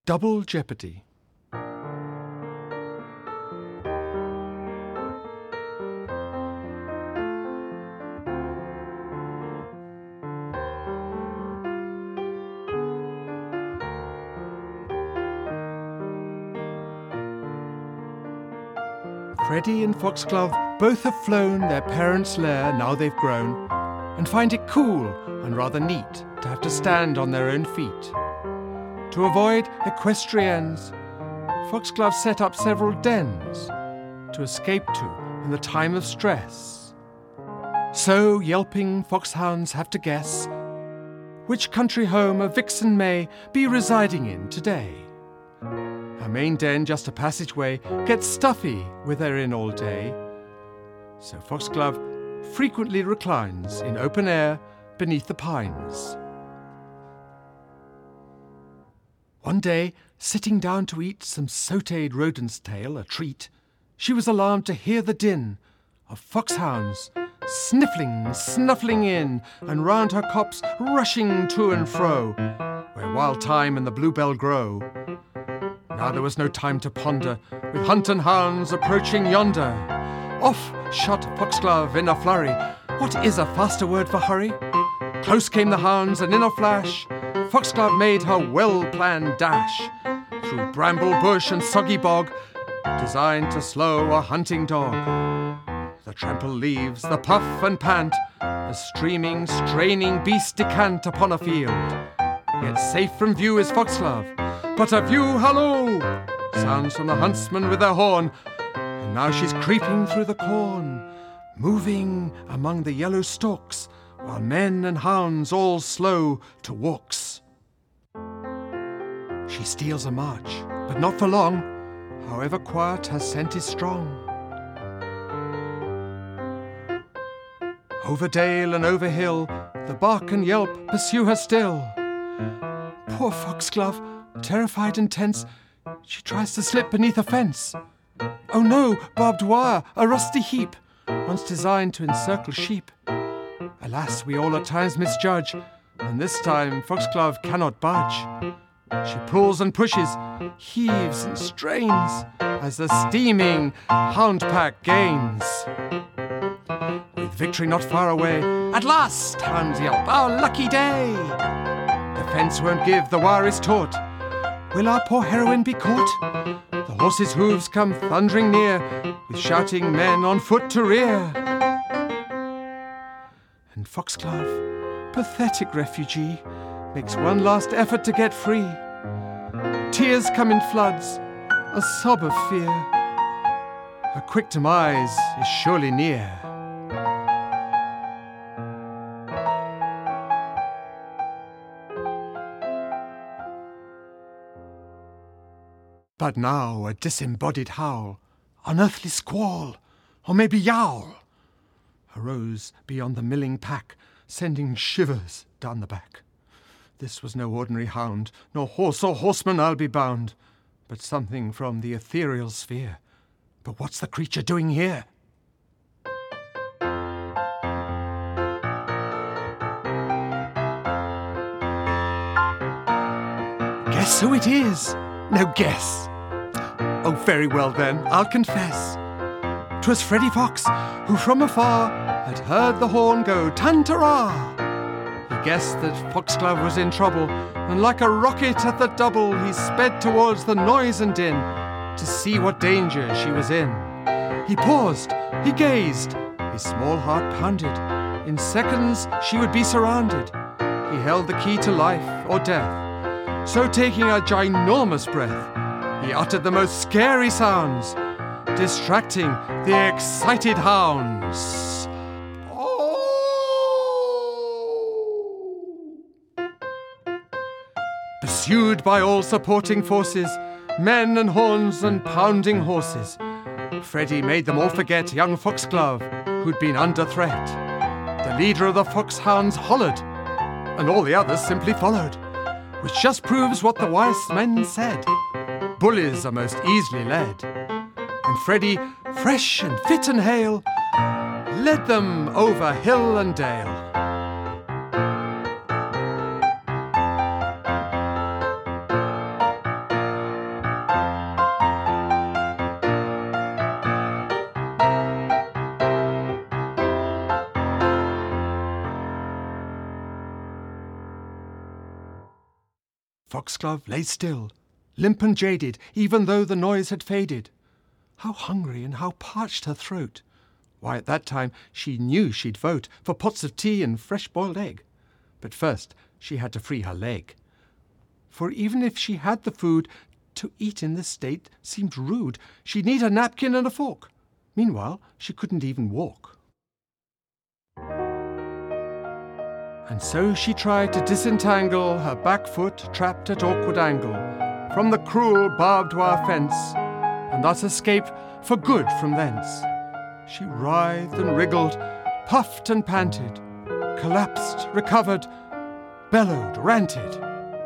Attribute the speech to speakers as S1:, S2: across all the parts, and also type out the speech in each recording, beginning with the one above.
S1: Double Jeopardy. Freddy and Foxglove both have flown their parents' lair now they've grown, and find it cool and rather neat to have to stand on their own feet. To avoid equestrians, Foxglove set up several dens to escape to in the time of stress. So yelping foxhounds have to guess which country home a vixen may be residing in today. Her main den, just a passageway, gets stuffy with her in all day. So Foxglove frequently reclines in open air beneath the pines. One day, sitting down to eat some sautéed rodent's tail, a treat, she was alarmed to hear the din of foxhounds sniffling, snuffling in, and round her copse rushing to and fro, where wild thyme and the bluebell grow. Now there was no time to ponder, with hunt and hounds approaching yonder. Off shot Foxglove in a flurry. What is a faster word for hurry? Close came the hounds, and in a flash, Foxglove made her well-planned dash through bramble bush and soggy bog, designed to slow a hunting dog. The trample leaves, the puff and pant, a streaming, straining beast decant upon a field. Yet safe from view is Foxglove, but a view, hallo, sounds from the huntsmen with their horn. And now she's creeping through the corn, moving among the yellow stalks, while men and hounds all slow to walks. She steals a march, but not for long, however quiet her scent is strong. Over dale and over hill, the bark and yelp pursue her still. Poor Foxglove, terrified and tense, she tries to slip beneath a fence. Oh no, barbed wire, a rusty heap, once designed to encircle sheep. Alas, we all at times misjudge, and this time Foxglove cannot budge. She pulls and pushes, heaves and strains, as the steaming hound pack gains. With victory not far away, at last, hounds yelp, our lucky day! The fence won't give, the wire is taut. Will our poor heroine be caught? The horses' hooves come thundering near, with shouting men on foot to rear. And Foxglove, pathetic refugee, makes one last effort to get free. Tears come in floods, a sob of fear. Her quick demise is surely near. But now a disembodied howl, unearthly squall, or maybe yowl, arose beyond the milling pack, sending shivers down the back. This was no ordinary hound, nor horse or horseman, I'll be bound, but something from the ethereal sphere. But what's the creature doing here? Guess who it is? No guess. Oh, very well then, I'll confess. 'Twas Freddy Fox, who from afar had heard the horn go tan-ta-ra. He guessed that Foxglove was in trouble, and like a rocket at the double, he sped towards the noise and din to see what danger she was in. He paused, he gazed, his small heart pounded. In seconds she would be surrounded. He held the key to life or death. So taking a ginormous breath, he uttered the most scary sounds, distracting the excited hounds. Pursued by all supporting forces, men and horns and pounding horses, Freddy made them all forget young Foxglove, who'd been under threat. The leader of the foxhounds hollered, and all the others simply followed, which just proves what the wise men said. Bullies are most easily led. And Freddy, fresh and fit and hale, led them over hill and dale. Foxglove lay still, limp and jaded, even though the noise had faded. How hungry and how parched her throat! Why, at that time she knew she'd vote for pots of tea and fresh boiled egg. But first she had to free her leg. For even if she had the food, to eat in this state seemed rude. She'd need a napkin and a fork. Meanwhile, she couldn't even walk. And so she tried to disentangle her back foot trapped at awkward angle from the cruel barbed wire fence, and thus escape for good from thence. She writhed and wriggled, puffed and panted, collapsed, recovered, bellowed, ranted.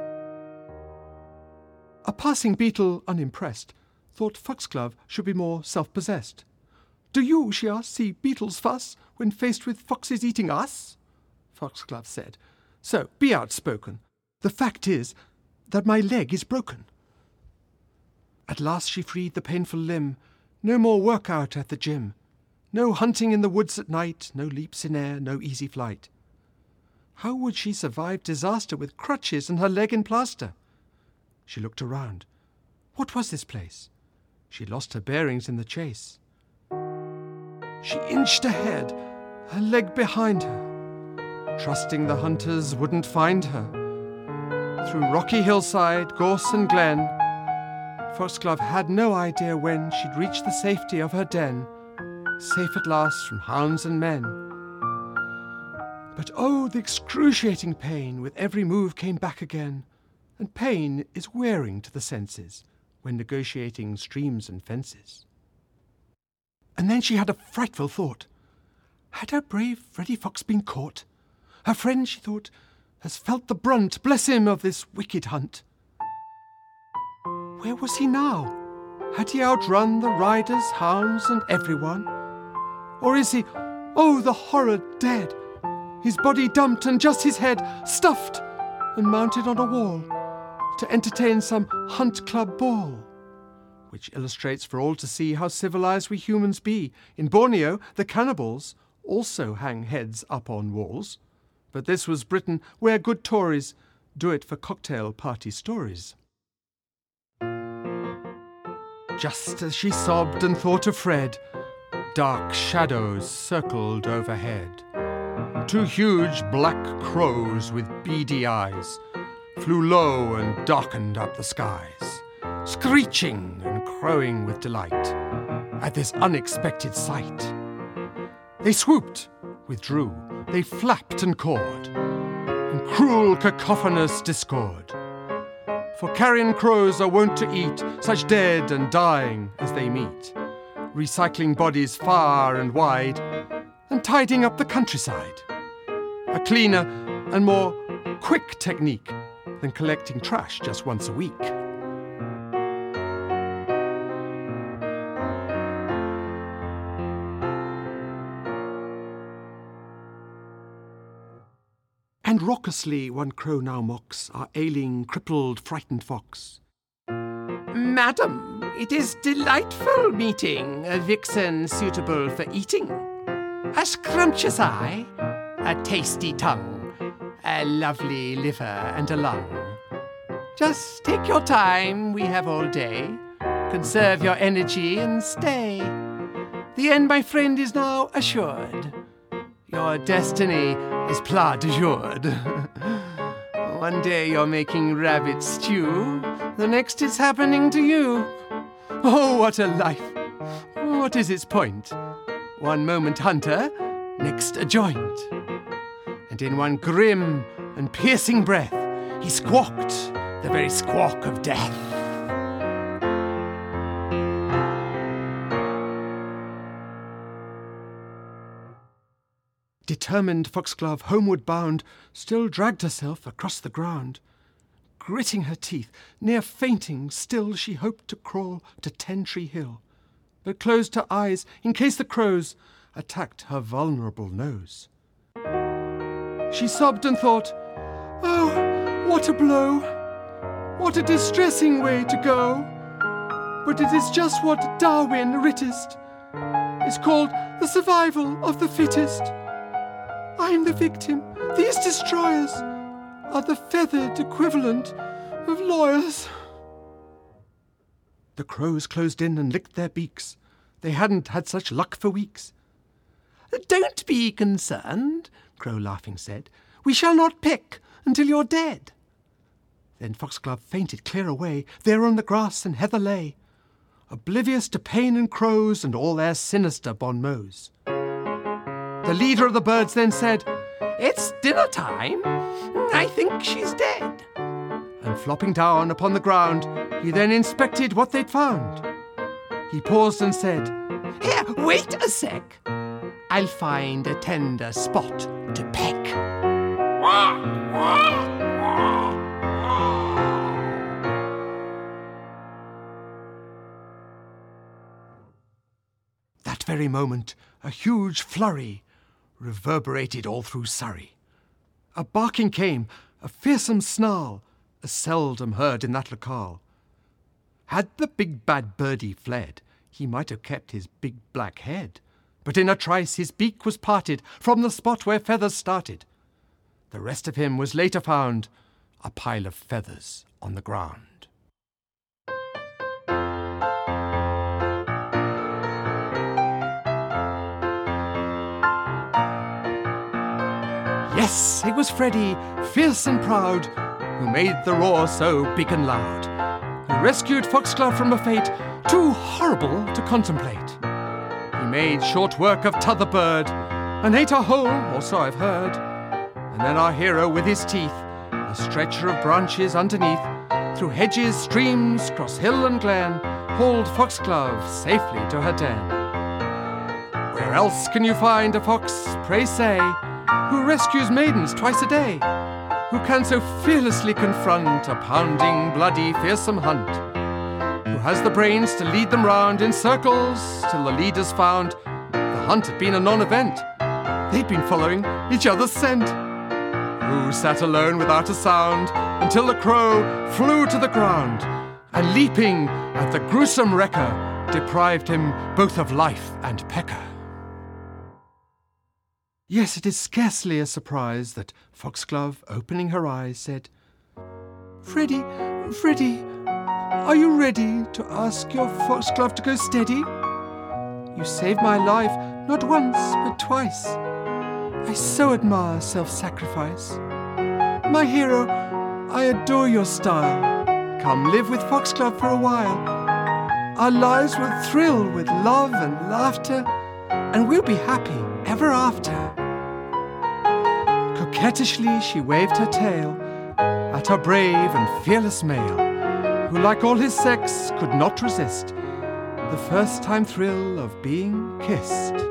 S1: A passing beetle, unimpressed, thought Foxglove should be more self-possessed. "Do you," she asked, "see beetles fuss when faced with foxes eating us?" Foxglove said, "So, be outspoken. The fact is that my leg is broken." At last she freed the painful limb. No more work out at the gym. No hunting in the woods at night, no leaps in air, no easy flight. How would she survive disaster with crutches and her leg in plaster? She looked around. What was this place? She lost her bearings in the chase. She inched ahead, her leg behind her, trusting the hunters wouldn't find her. Through rocky hillside, gorse and glen, Foxglove had no idea when she'd reach the safety of her den, safe at last from hounds and men. But oh, the excruciating pain with every move came back again, and pain is wearing to the senses when negotiating streams and fences. And then she had a frightful thought. Had our brave Freddy Fox been caught? Her friend, she thought, has felt the brunt, bless him, of this wicked hunt. Where was he now? Had he outrun the riders, hounds, and everyone? Or is he, oh, the horror, dead? His body dumped and just his head stuffed and mounted on a wall to entertain some hunt club ball. Which illustrates for all to see how civilized we humans be. In Borneo, the cannibals also hang heads up on walls. But this was Britain, where good Tories do it for cocktail party stories. Just as she sobbed and thought of Fred, dark shadows circled overhead. 2 huge black crows with beady eyes flew low and darkened up the skies, screeching and crowing with delight at this unexpected sight. They swooped, withdrew, they flapped and cawed, in cruel cacophonous discord. For carrion crows are wont to eat such dead and dying as they meet, recycling bodies far and wide, and tidying up the countryside. A cleaner and more quick technique than collecting trash just once a week. And raucously one crow now mocks our ailing, crippled, frightened fox. "Madam, it is delightful meeting a vixen suitable for eating. A scrumptious eye, a tasty tongue, a lovely liver and a lung. Just take your time, we have all day. Conserve your energy and stay. The end, my friend, is now assured. Your destiny is plat de jour. One day you're making rabbit stew, the next is happening to you. Oh, what a life! What is its point? One moment hunter, next a joint. And in one grim and piercing breath, he squawked the very squawk of death. Determined Foxglove, homeward bound, still dragged herself across the ground. Gritting her teeth, near fainting, still she hoped to crawl to Ten Tree Hill, but closed her eyes in case the crows attacked her vulnerable nose. She sobbed and thought, "Oh, what a blow! What a distressing way to go! But it is just what Darwin writtest. It's called the survival of the fittest. I'm the victim. These destroyers are the feathered equivalent of lawyers. The crows closed in and licked their beaks. They hadn't had such luck for weeks. "Don't be concerned," Crow laughing said. "We shall not pick until you're dead." Then Foxglove fainted clear away. There on the grass and heather lay, oblivious to pain and crows and all their sinister bon mots. The leader of the birds then said, "It's dinner time. I think she's dead." And flopping down upon the ground, he then inspected what they'd found. He paused and said, "Here, wait a sec. I'll find a tender spot to peck." That very moment, a huge flurry reverberated all through Surrey. A barking came, a fearsome snarl, as seldom heard in that locale. Had the big bad birdie fled, he might have kept his big black head, but in a trice his beak was parted from the spot where feathers started. The rest of him was later found, a pile of feathers on the ground. Yes, it was Freddy, fierce and proud, who made the roar so big and loud, who rescued Foxglove from a fate too horrible to contemplate. He made short work of t'other bird, and ate her whole, or so I've heard. And then our hero with his teeth, a stretcher of branches underneath, through hedges, streams, cross hill and glen, hauled Foxglove safely to her den. Where else can you find a fox, pray say, who rescues maidens twice a day, who can so fearlessly confront a pounding, bloody, fearsome hunt, who has the brains to lead them round in circles till the leaders found the hunt had been a non-event, they'd been following each other's scent, who sat alone without a sound until the crow flew to the ground, and leaping at the gruesome wrecker, deprived him both of life and pecker. Yes, it is scarcely a surprise that Foxglove, opening her eyes, said, "Freddy, Freddy, are you ready to ask your Foxglove to go steady? You saved my life not once but twice. I so admire self-sacrifice. My hero, I adore your style. Come live with Foxglove for a while. Our lives will thrill with love and laughter, and we'll be happy ever after." Coquettishly she waved her tail at her brave and fearless male, who, like all his sex, could not resist the first-time thrill of being kissed.